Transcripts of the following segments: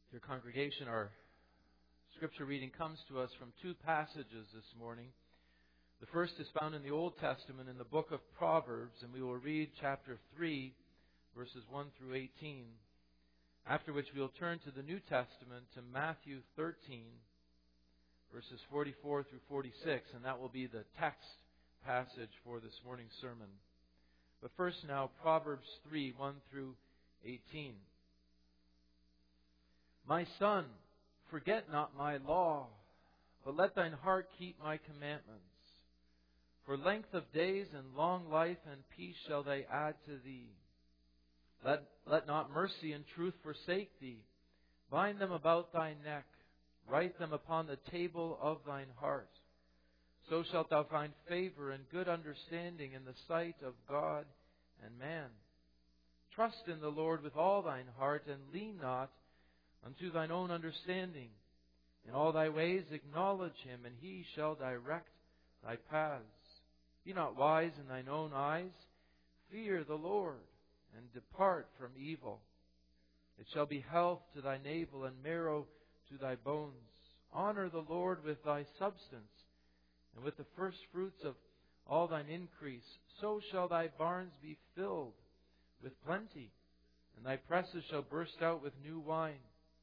Dear congregation, our scripture reading comes to us from two passages this morning. The first is found in the Old Testament in the book of Proverbs, and we will read chapter 3, verses 1 through 18. After which we will turn to the New Testament, to Matthew 13, verses 44 through 46, and that will be the text passage for this morning's sermon. But first now, Proverbs 3, 1 through 18. My son, forget not my law, but let thine heart keep my commandments. For length of days and long life and peace shall they add to thee. Let not mercy and truth forsake thee. Bind them about thy neck. Write them upon the table of thine heart. So shalt thou find favor and good understanding in the sight of God and man. Trust in the Lord with all thine heart, and lean not unto thine own understanding. In all thy ways acknowledge him, and he shall direct thy paths. Be not wise in thine own eyes. Fear the Lord, and depart from evil. It shall be health to thy navel, and marrow to thy bones. Honor the Lord with thy substance, and with the first fruits of all thine increase. So shall thy barns be filled with plenty, and thy presses shall burst out with new wine.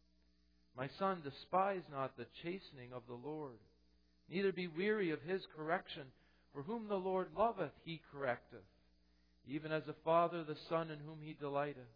My son, despise not the chastening of the Lord, neither be weary of his correction. For whom the Lord loveth, he correcteth, even as a father the son in whom he delighteth.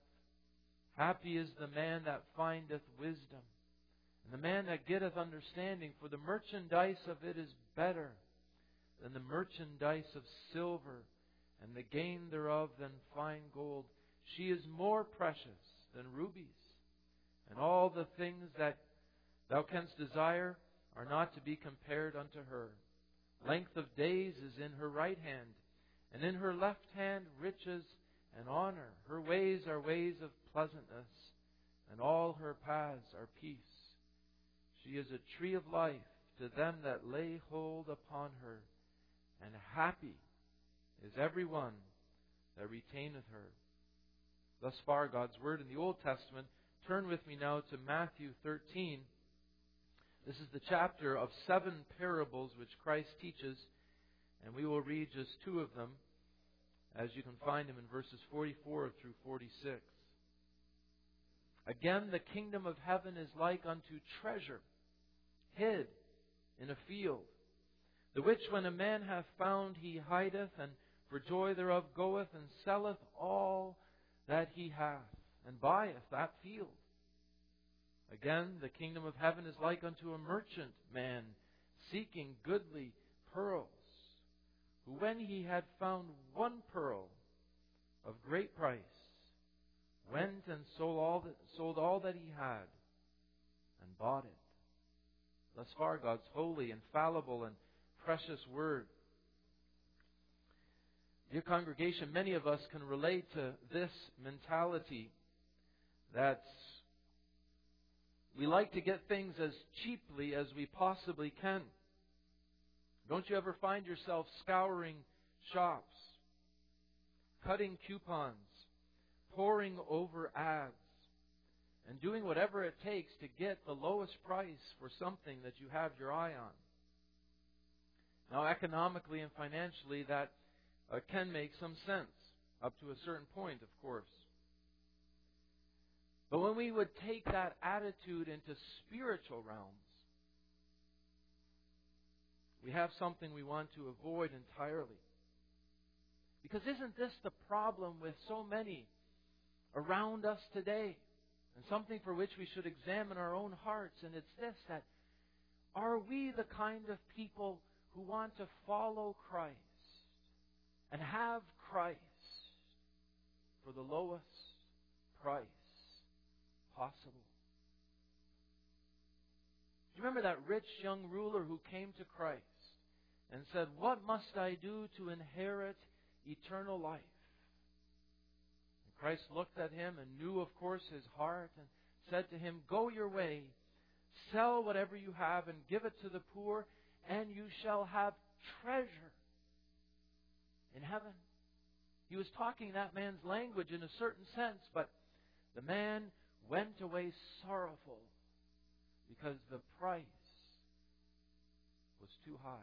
Happy is the man that findeth wisdom, and the man that getteth understanding, for the merchandise of it is better than the merchandise of silver, and the gain thereof than fine gold. She is more precious than rubies, and all the things that thou canst desire are not to be compared unto her. Length of days is in her right hand, and in her left hand riches and honor. Her ways are ways of pleasantness, and all her paths are peace. She is a tree of life to them that lay hold upon her, and happy is every one that retaineth her. Thus far God's Word in the Old Testament. Turn with me now to Matthew 13. This is the chapter of 7 parables which Christ teaches, and we will read just 2 of them, as you can find them in verses 44 through 46. Again, the kingdom of heaven is like unto treasure hid in a field, the which when a man hath found, he hideth, and for joy thereof goeth and selleth all that he hath, and buyeth that field. Again, the kingdom of heaven is like unto a merchant man seeking goodly pearls, who when he had found one pearl of great price, went and sold all that he had, and bought it. Thus far God's holy, infallible, and precious Word. Dear congregation, many of us can relate to this mentality that we like to get things as cheaply as we possibly can. Don't you ever find yourself scouring shops, cutting coupons, poring over ads, and doing whatever it takes to get the lowest price for something that you have your eye on? Now, economically and financially, that can make some sense, up to a certain point, of course. But when we would take that attitude into spiritual realms, we have something we want to avoid entirely. Because isn't this the problem with so many around us today? And something for which we should examine our own hearts. And it's this, that are we the kind of people who want to follow Christ and have Christ for the lowest price possible? Do you remember that rich young ruler who came to Christ and said, "What must I do to inherit eternal life?" And Christ looked at him and knew, of course, his heart, and said to him, "Go your way, sell whatever you have and give it to the poor, and you shall have treasure in heaven." He was talking that man's language in a certain sense, but the man went away sorrowful because the price was too high.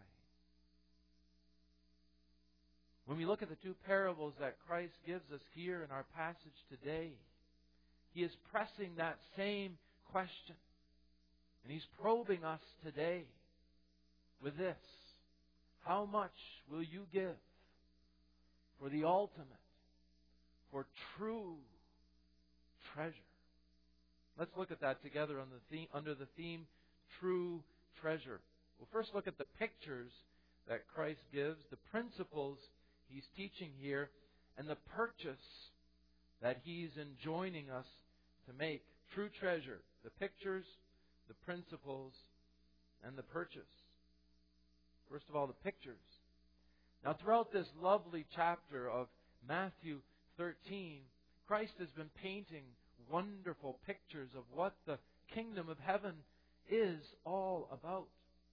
When we look at the two parables that Christ gives us here in our passage today, He is pressing that same question. And He's probing us today with this: how much will you give for the ultimate, for true treasure? Let's look at that together on the theme, under the theme, true treasure. We'll first look at the pictures that Christ gives, the principles He's teaching here, and the purchase that He's enjoining us to make. True treasure, the pictures, the principles, and the purchase. First of all, the pictures. Now, throughout this lovely chapter of Matthew 13, Christ has been painting wonderful pictures of what the kingdom of heaven is all about.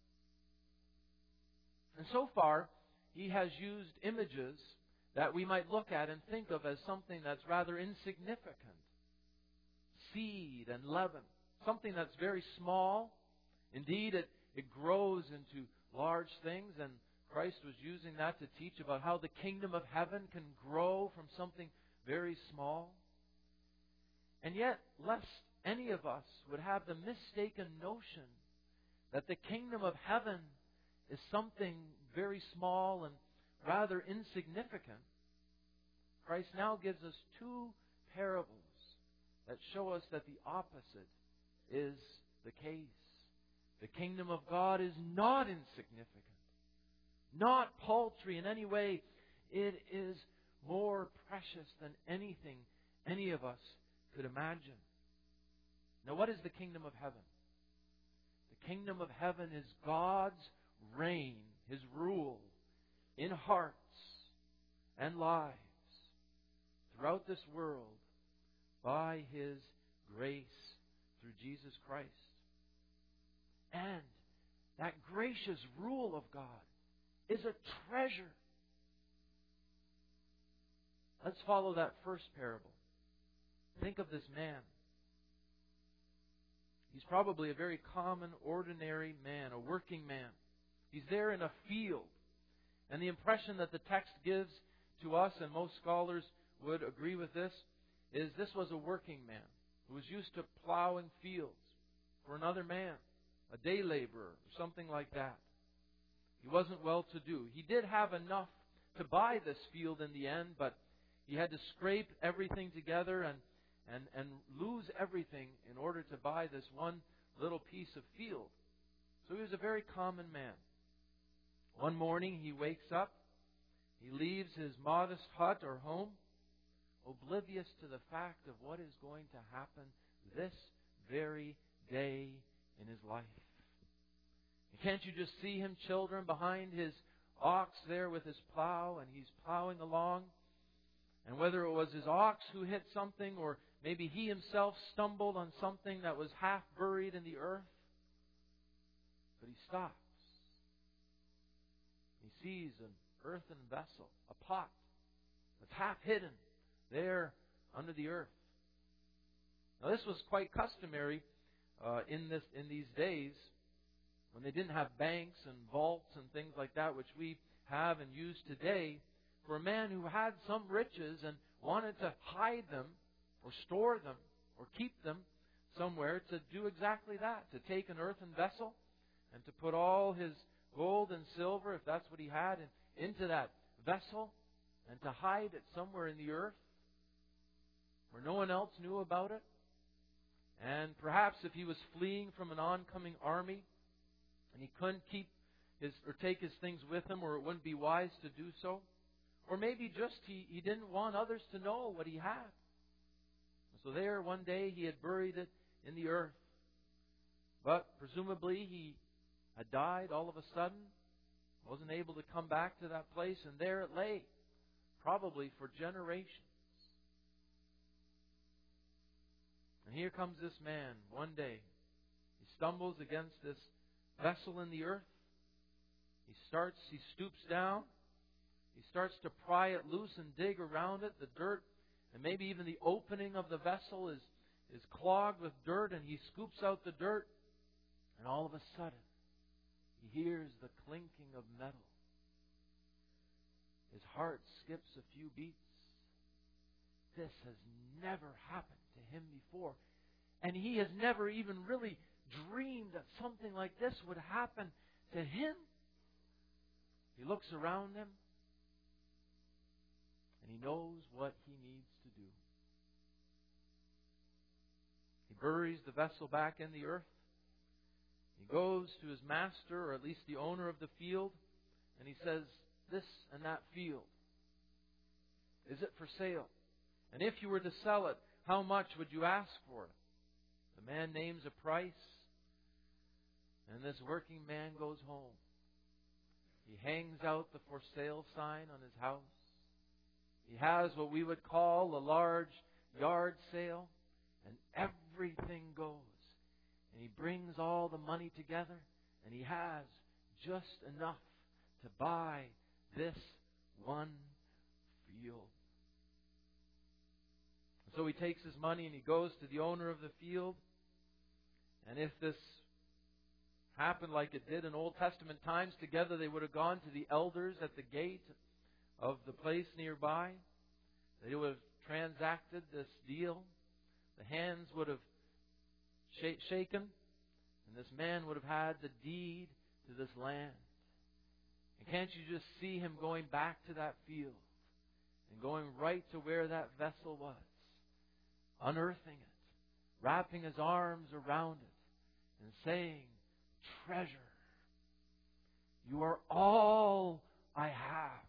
And so far, He has used images that we might look at and think of as something that's rather insignificant. Seed and leaven. Something that's very small. Indeed, it grows into large things, and Christ was using that to teach about how the kingdom of heaven can grow from something very small. And yet, lest any of us would have the mistaken notion that the kingdom of heaven is something very small and rather insignificant, Christ now gives us two parables that show us that the opposite is the case. The kingdom of God is not insignificant, not paltry in any way. It is more precious than anything any of us could imagine. Now, what is the kingdom of heaven? The kingdom of heaven is God's reign, His rule in hearts and lives throughout this world by His grace through Jesus Christ. And that gracious rule of God is a treasure. Let's follow that first parable. Think of this man. He's probably a very common, ordinary man, a working man. He's there in a field. And the impression that the text gives to us, and most scholars would agree with this, is this was a working man who was used to plowing fields for another man, a day laborer, or something like that. He wasn't well-to-do. He did have enough to buy this field in the end, but he had to scrape everything together and lose everything in order to buy this one little piece of field. So he was a very common man. One morning he wakes up, he leaves his modest hut or home, oblivious to the fact of what is going to happen this very day in his life. And can't you just see him, children, behind his ox there with his plow, and he's plowing along? And whether it was his ox who hit something, or maybe he himself stumbled on something that was half buried in the earth, but he stops. He sees an earthen vessel, a pot, that's half hidden there under the earth. Now, this was quite customary in these days, when they didn't have banks and vaults and things like that, which we have and use today, for a man who had some riches and wanted to hide them or store them or keep them somewhere, to do exactly that, to take an earthen vessel and to put all his gold and silver, if that's what he had, into that vessel, and to hide it somewhere in the earth where no one else knew about it. And perhaps if he was fleeing from an oncoming army and he couldn't keep or take his things with him, or it wouldn't be wise to do so, or maybe just he didn't want others to know what he had. So there one day he had buried it in the earth. But presumably he had died all of a sudden, wasn't able to come back to that place, and there it lay, probably for generations. And here comes this man one day. He stumbles against this vessel in the earth. He stoops down. He starts to pry it loose and dig around it. The dirt, and maybe even the opening of the vessel is clogged with dirt, and he scoops out the dirt. And all of a sudden, he hears the clinking of metal. His heart skips a few beats. This has never happened to him before. And he has never even really dreamed that something like this would happen to him. He looks around him, and he knows what he needs to do. He buries the vessel back in the earth. He goes to his master, or at least the owner of the field, and he says, "This and that field, is it for sale? And if you were to sell it, how much would you ask for it?" The man names a price, and this working man goes home. He hangs out the for sale sign on his house. He has what we would call a large yard sale, and everything goes. And he brings all the money together, and he has just enough to buy this one field. So he takes his money and he goes to the owner of the field. And if this happened like it did in Old Testament times, together they would have gone to the elders at the gate of the place nearby. They would have transacted this deal. The hands would have shaken, and this man would have had the deed to this land. And can't you just see him going back to that field and going right to where that vessel was, unearthing it, wrapping his arms around it, and saying, "Treasure, you are all I have,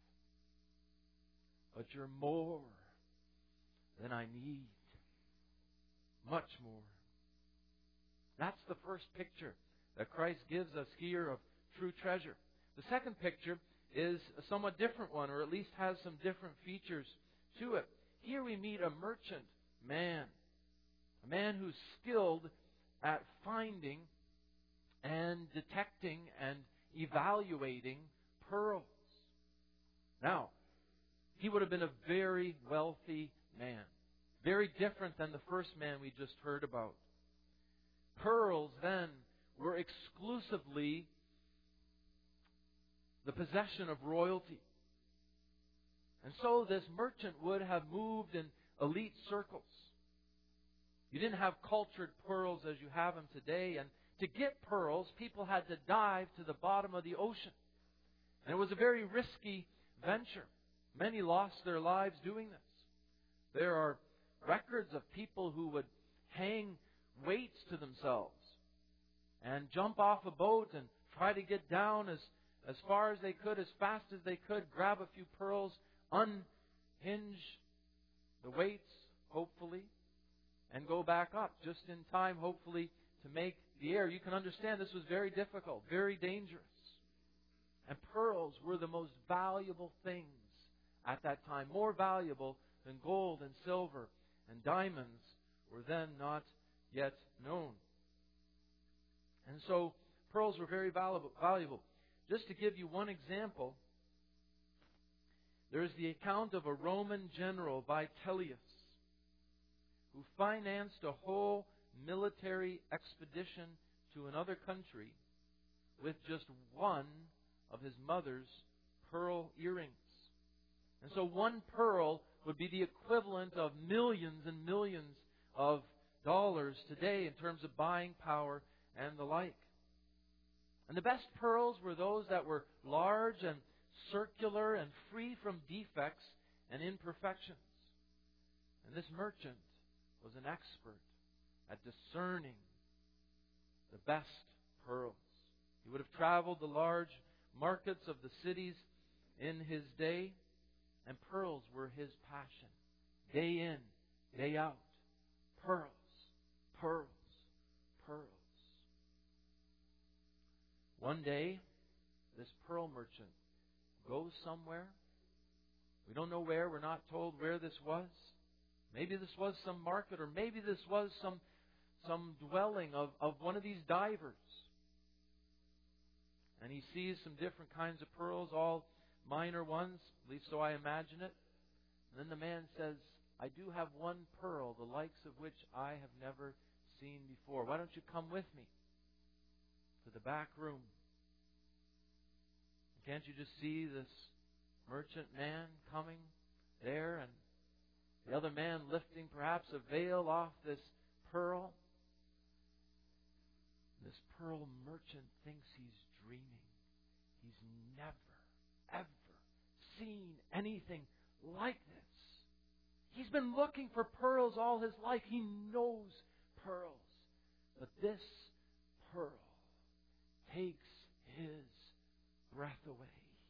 but you're more than I need, much more." That's the first picture that Christ gives us here of true treasure. The second picture is a somewhat different one, or at least has some different features to it. Here we meet a merchant man, a man who's skilled at finding and detecting and evaluating pearls. Now, he would have been a very wealthy man, very different than the first man we just heard about. Pearls then were exclusively the possession of royalty. And so this merchant would have moved in elite circles. You didn't have cultured pearls as you have them today. And to get pearls, people had to dive to the bottom of the ocean. And it was a very risky venture. Many lost their lives doing this. There are records of people who would hang weights to themselves and jump off a boat and try to get down as far as they could, as fast as they could, grab a few pearls, unhinge the weights, hopefully, and go back up just in time, hopefully, to make the air. You can understand this was very difficult, very dangerous. And pearls were the most valuable things at that time, more valuable than gold and silver, and diamonds were then not yet known. And so pearls were very valuable. Just to give you one example, there is the account of a Roman general, Vitellius, who financed a whole military expedition to another country with just one of his mother's pearl earrings. And so one pearl would be the equivalent of millions and millions of dollars today in terms of buying power and the like. And the best pearls were those that were large and circular and free from defects and imperfections. And this merchant was an expert at discerning the best pearls. He would have traveled the large markets of the cities in his day, and pearls were his passion. Day in, day out. Pearls, pearls, pearls. One day, this pearl merchant goes somewhere. We don't know where. We're not told where this was. Maybe this was some market, or maybe this was some dwelling of one of these divers. And he sees some different kinds of pearls, all minor ones, at least so I imagine it. And then the man says, "I do have one pearl, the likes of which I have never seen before. Why don't you come with me?" to the back room. Can't you just see this merchant man coming there, and the other man lifting perhaps a veil off this pearl? This pearl merchant thinks he's dreaming. He's never, ever seen anything like this. He's been looking for pearls all his life. He knows pearls. But this pearl takes his breath away.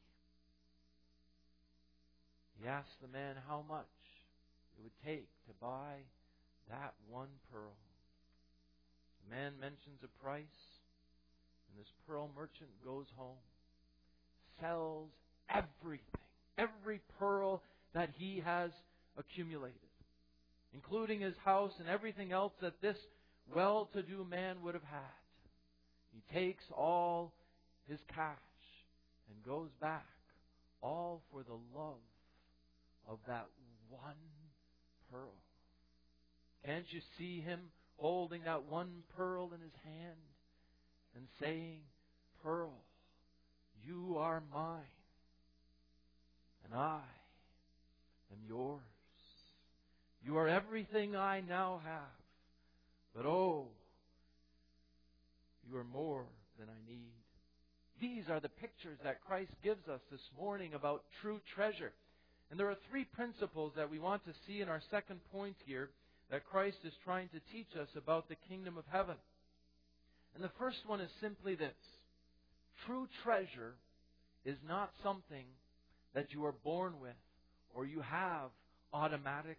He asks the man how much it would take to buy that one pearl. The man mentions a price, and this pearl merchant goes home, sells everything, every pearl that he has accumulated, including his house and everything else that this well-to-do man would have had. He takes all his cash and goes back, all for the love of that one pearl. Can't you see him holding that one pearl in his hand and saying, "Pearl, you are mine, and I am yours. You are everything I now have, but oh, you are more than I need." These are the pictures that Christ gives us this morning about true treasure. And there are three principles that we want to see in our second point here that Christ is trying to teach us about the kingdom of heaven. And the first one is simply this: true treasure is not something that you are born with or you have automatically.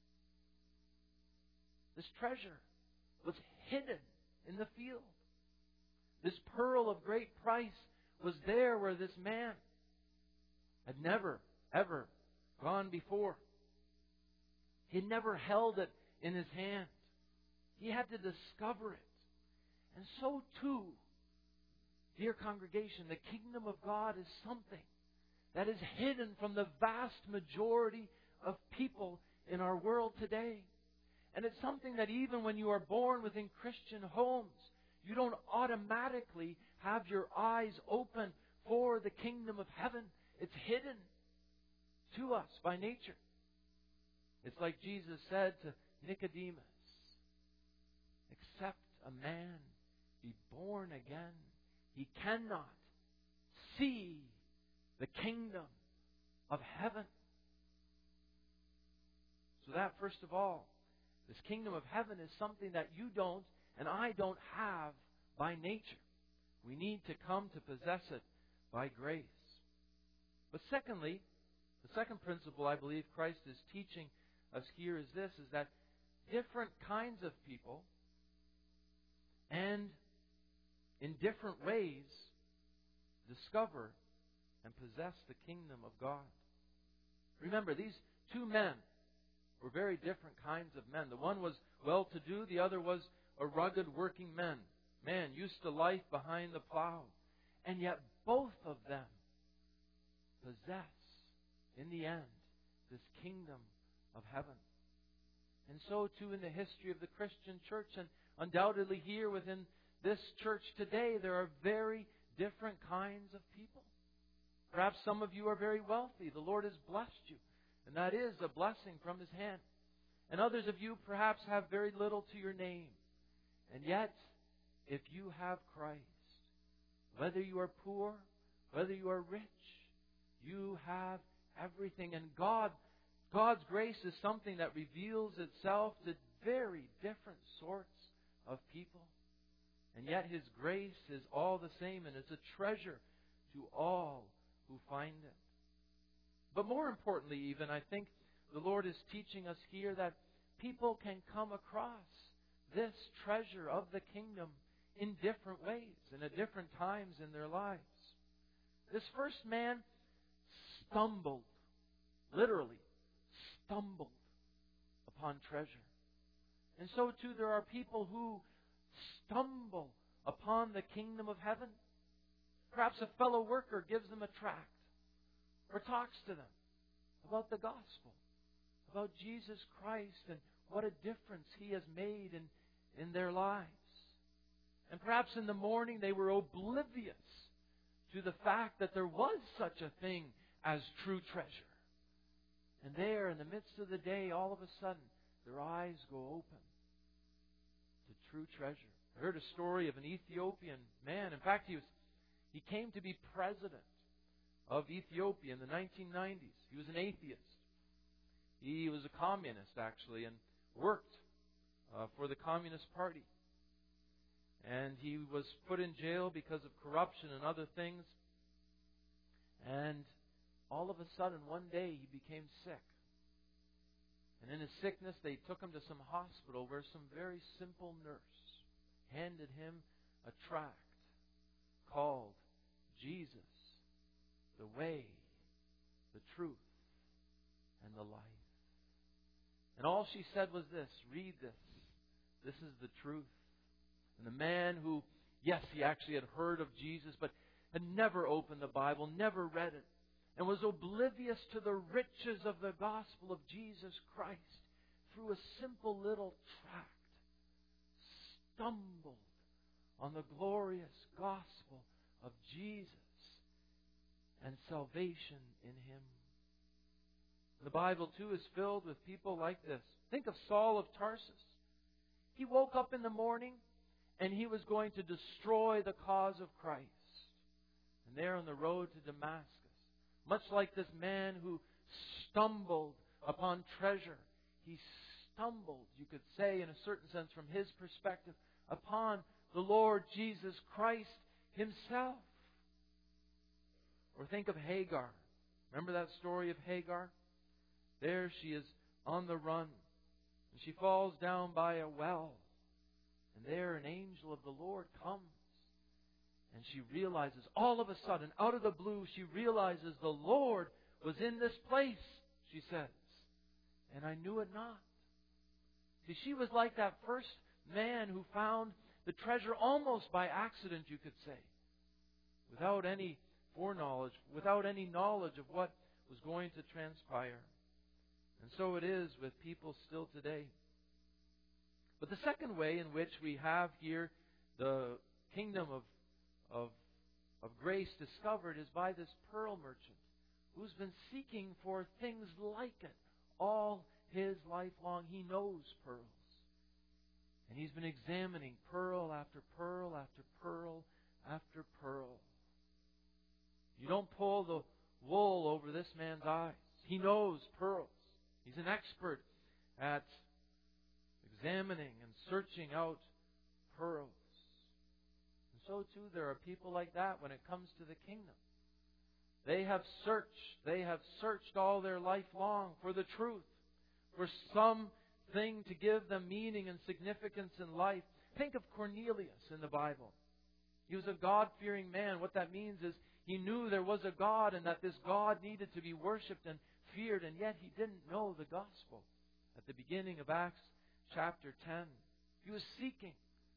This treasure was hidden in the field. This pearl of great price was there where this man had never, ever gone before. He had never held it in his hand. He had to discover it. And so too, dear congregation, the kingdom of God is something that is hidden from the vast majority of people in our world today. And it's something that even when you are born within Christian homes, you don't automatically have your eyes open for the kingdom of heaven. It's hidden to us by nature. It's like Jesus said to Nicodemus, "Except a man be born again, he cannot see the kingdom of heaven." So that, first of all, this kingdom of heaven is something that you don't and I don't have by nature. We need to come to possess it by grace. But secondly, the second principle I believe Christ is teaching us here is this, is that different kinds of people and in different ways discover and possess the kingdom of God. Remember, these two men were very different kinds of men. The one was well-to-do, the other was a rugged working man used to life behind the plow. And yet both of them possess, in the end, this kingdom of heaven. And so too in the history of the Christian church, and undoubtedly here within this church today, there are very different kinds of people. Perhaps some of you are very wealthy. The Lord has blessed you, and that is a blessing from His hand. And others of you perhaps have very little to your name. And yet, if you have Christ, whether you are poor, whether you are rich, you have everything. And God's grace is something that reveals itself to very different sorts of people. And yet His grace is all the same, and it's a treasure to all who find it. But more importantly even, I think the Lord is teaching us here that people can come across this treasure of the kingdom in different ways and at different times in their lives. This first man stumbled, literally stumbled upon treasure. And so too there are people who stumble upon the kingdom of heaven. Perhaps a fellow worker gives them a tract or talks to them about the gospel, about Jesus Christ and what a difference He has made in their lives. And perhaps in the morning they were oblivious to the fact that there was such a thing as true treasure. And there, in the midst of the day, all of a sudden, their eyes go open to true treasure. I heard a story of an Ethiopian man. In fact, he came to be president of Ethiopia in the 1990s. He was an atheist. He was a communist, actually, and worked for the Communist Party. And he was put in jail because of corruption and other things. And all of a sudden, one day, he became sick. And in his sickness, they took him to some hospital where some very simple nurse handed him a tract called Jesus, the way, the truth, and the life. And all she said was this: read this. This is the truth. And the man who, yes, he actually had heard of Jesus, but had never opened the Bible, never read it, and was oblivious to the riches of the gospel of Jesus Christ, through a simple little tract, stumbled on the glorious gospel of Jesus and salvation in Him. The Bible, too, is filled with people like this. Think of Saul of Tarsus. He woke up in the morning and he was going to destroy the cause of Christ. And there on the road to Damascus, much like this man who stumbled upon treasure, he stumbled, you could say in a certain sense from his perspective, upon the Lord Jesus Christ Himself. Or think of Hagar. Remember that story of Hagar? There she is on the run. And she falls down by a well. And there an angel of the Lord comes. And she realizes, all of a sudden, out of the blue, she realizes the Lord was in this place, she says. And I knew it not. See, she was like that first man who found the treasure almost by accident, you could say. Without any foreknowledge, without any knowledge of what was going to transpire. And so it is with people still today. But the second way in which we have here the kingdom of grace discovered is by this pearl merchant who's been seeking for things like it all his life long. He knows pearls. And he's been examining pearl after pearl after pearl after pearl. You don't pull the wool over this man's eyes. He knows pearls. He's an expert at examining and searching out pearls. And so too there are people like that when it comes to the kingdom. They have searched all their life long for the truth, for something to give them meaning and significance in life. Think of Cornelius in the Bible. He was a God-fearing man. What that means is he knew there was a God and that this God needed to be worshipped and feared, and yet he didn't know the gospel. At the beginning of Acts chapter 10, he was seeking.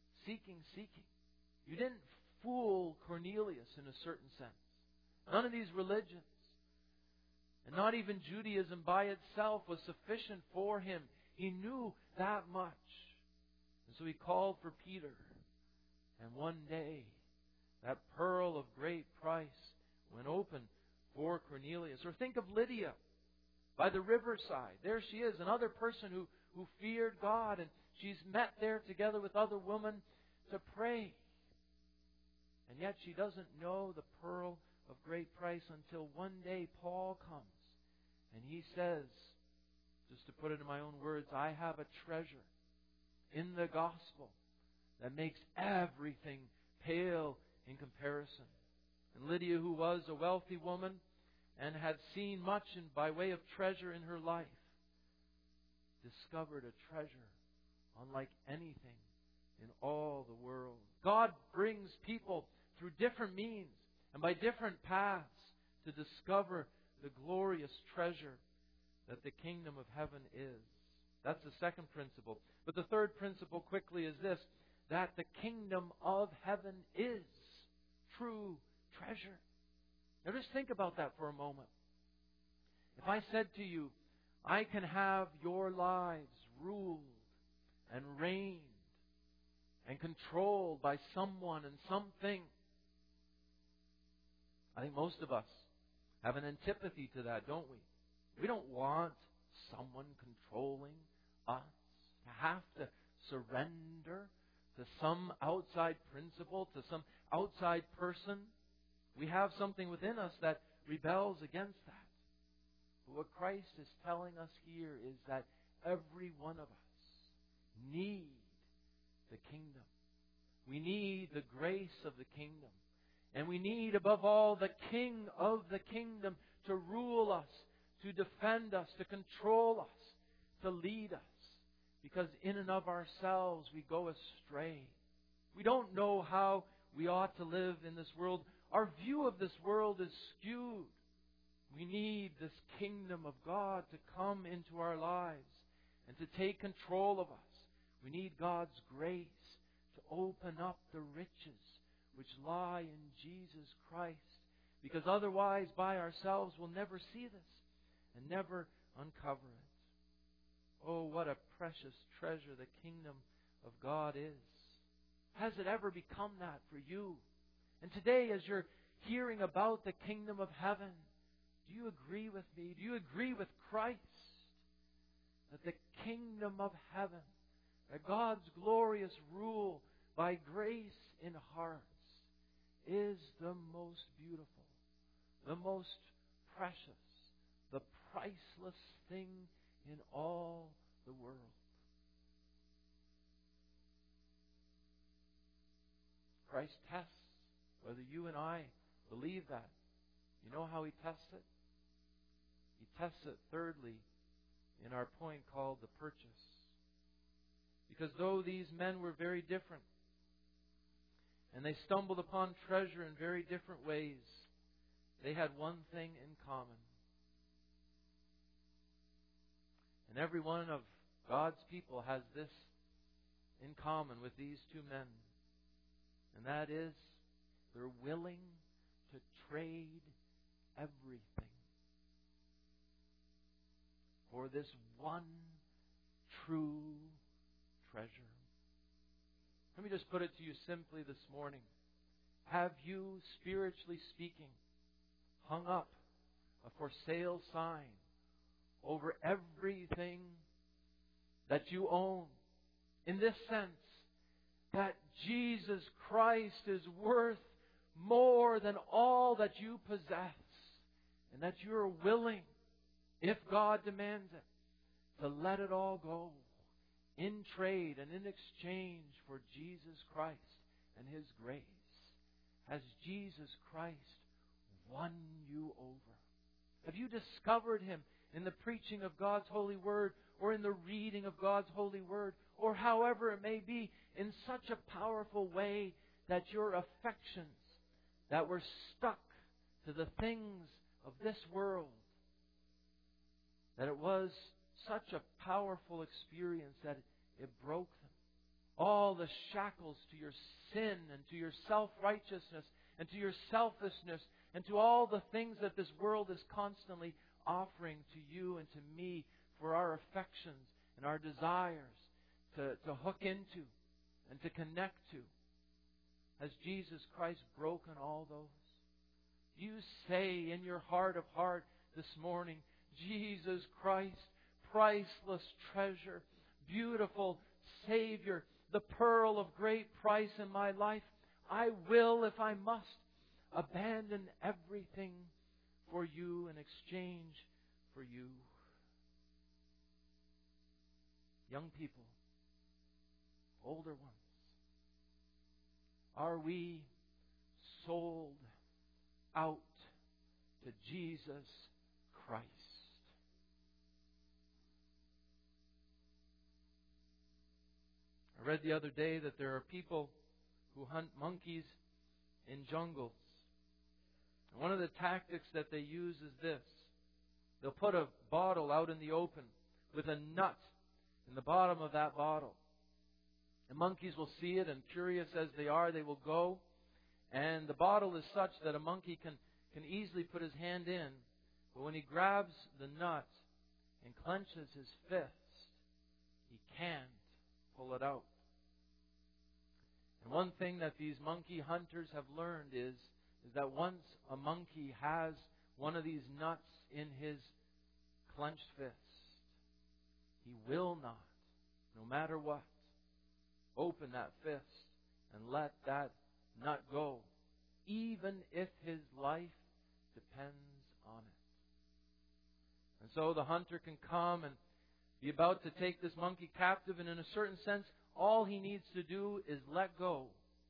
You didn't fool Cornelius in a certain sense. None of these religions, and not even Judaism by itself, was sufficient for him. He knew that much. And so he called for Peter. And one day, that pearl of great price went open for Cornelius. Or think of Lydia by the riverside. There she is, another person who feared God, and she's met there together with other women to pray. And yet she doesn't know the pearl of great price until one day Paul comes and he says, just to put it in my own words, I have a treasure in the gospel that makes everything pale in comparison. And Lydia, who was a wealthy woman and had seen much by way of treasure in her life, discovered a treasure unlike anything in all the world. God brings people through different means and by different paths to discover the glorious treasure that the kingdom of heaven is. That's the second principle. But the third principle quickly is this, that the kingdom of heaven is true treasure. Now just think about that for a moment. If I said to you, I can have your lives ruled and reigned and controlled by someone and something. I think most of us have an antipathy to that, don't we? We don't want someone controlling us, to have to surrender to some outside principle, to some outside person. We have something within us that rebels against that. But what Christ is telling us here is that every one of us need the kingdom. We need the grace of the kingdom. And we need, above all, the King of the kingdom to rule us, to defend us, to control us, to lead us. Because in and of ourselves we go astray. We don't know how we ought to live in this world. Our view of this world is skewed. We need this kingdom of God to come into our lives and to take control of us. We need God's grace to open up the riches which lie in Jesus Christ. Because otherwise, by ourselves, we'll never see this and never uncover it. Oh, what a precious treasure the kingdom of God is. Has it ever become that for you? And today, as you're hearing about the kingdom of heaven, do you agree with me? Do you agree with Christ that the kingdom of heaven, that God's glorious rule by grace in hearts, is the most beautiful, the most precious, the priceless thing in all the world? Christ tests whether you and I believe that. You know how He tests it? He tests it, thirdly, in our point called the purchase. Because though these men were very different, and they stumbled upon treasure in very different ways, they had one thing in common. And every one of God's people has this in common with these two men. And that is, they're willing to trade everything for this one true treasure. Let me just put it to you simply this morning. Have you, spiritually speaking, hung up a for sale sign over everything that you own? In this sense, that Jesus Christ is worth more than all that you possess, and that you are willing, if God demands it, to let it all go in trade and in exchange for Jesus Christ and His grace. Has Jesus Christ won you over? Have you discovered Him in the preaching of God's holy word, or in the reading of God's holy word, or however it may be, in such a powerful way that your affections that were stuck to the things of this world, that it was such a powerful experience that it broke them? All the shackles to your sin and to your self-righteousness and to your selfishness and to all the things that this world is constantly offering to you and to me for our affections and our desires to hook into and to connect to. Has Jesus Christ broken all those? You say in your heart of heart this morning, Jesus Christ, priceless treasure, beautiful Savior, the pearl of great price in my life, I will, if I must, abandon everything for you in exchange for you. Young people, older ones, are we sold out to Jesus Christ? I read the other day that there are people who hunt monkeys in jungles. And one of the tactics that they use is this. They'll put a bottle out in the open with a nut in the bottom of that bottle. The monkeys will see it, and curious as they are, they will go. And the bottle is such that a monkey can easily put his hand in. But when he grabs the nut and clenches his fist, he can't pull it out. And one thing that these monkey hunters have learned is that once a monkey has one of these nuts in his clenched fist, he will not, no matter what, open that fist and let that nut go, even if his life depends on it. And so the hunter can come and be about to take this monkey captive, and in a certain sense, all he needs to do is let go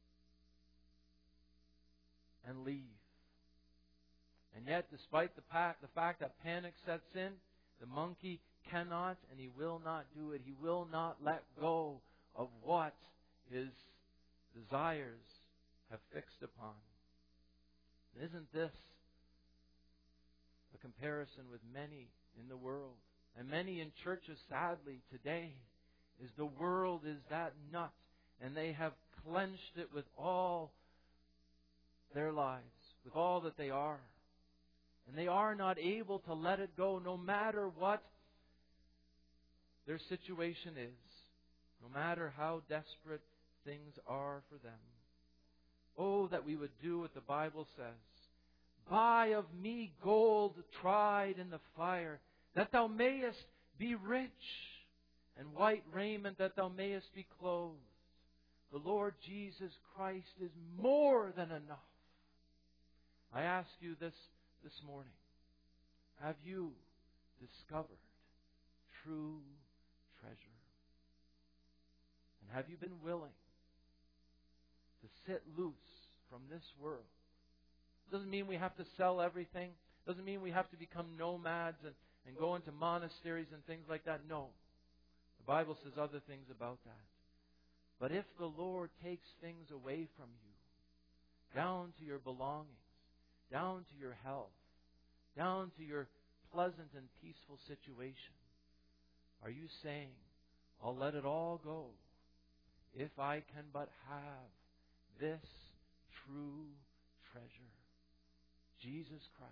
and leave. And yet, despite the fact that panic sets in, the monkey cannot and he will not do it. He will not let go of what his desires have fixed upon. Isn't this a comparison with many in the world? And many in churches, sadly, today, is the world is that nut, and they have clenched it with all their lives, with all that they are. And they are not able to let it go, no matter what their situation is, no matter how desperate things are for them. Oh, that we would do what the Bible says. Buy of me gold tried in the fire, that thou mayest be rich, and white raiment, that thou mayest be clothed. The Lord Jesus Christ is more than enough. I ask you this morning. Have you discovered true treasure? And have you been willing to sit loose from this world? Doesn't mean we have to sell everything. Doesn't mean we have to become nomads and go into monasteries and things like that. No. The Bible says other things about that. But if the Lord takes things away from you, down to your belongings, down to your health, down to your pleasant and peaceful situation, are you saying, I'll let it all go if I can but have this true treasure, Jesus Christ?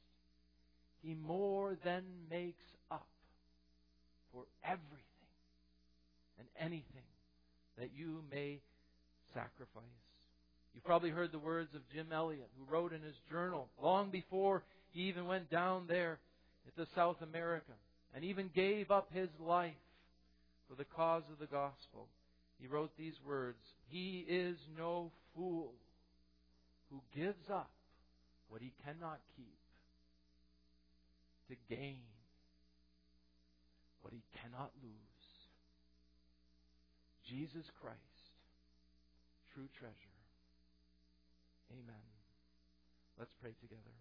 He more than makes up for everything and anything that you may sacrifice. You've probably heard the words of Jim Elliot, who wrote in his journal long before he even went down there into South America and even gave up his life for the cause of the gospel. He wrote these words, "He is no fool who gives up what he cannot keep to gain what he cannot lose. Jesus Christ, true treasure." Amen. Let's pray together.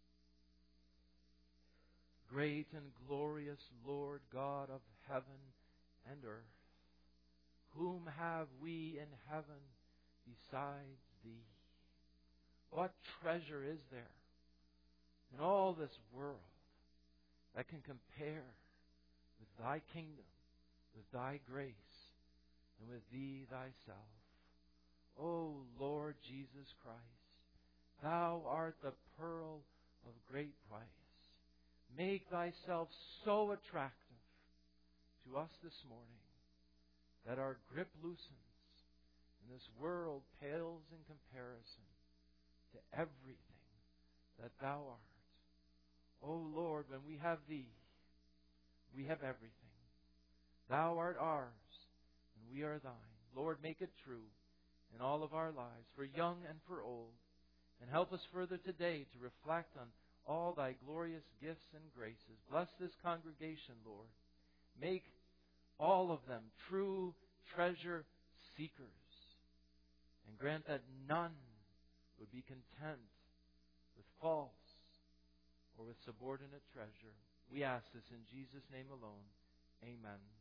Great and glorious Lord God of heaven and earth, whom have we in heaven besides Thee? What treasure is there in all this world that can compare with Thy kingdom, with Thy grace, and with Thee Thyself? O Lord Jesus Christ, Thou art the pearl of great price. Make Thyself so attractive to us this morning that our grip loosens and this world pales in comparison to everything that Thou art. O Lord, when we have Thee, we have everything. Thou art ours, and we are Thine. Lord, make it true in all of our lives, for young and for old. And help us further today to reflect on all Thy glorious gifts and graces. Bless this congregation, Lord. Make all of them true treasure seekers. And grant that none would be content with false or with subordinate treasure. We ask this in Jesus' name alone. Amen.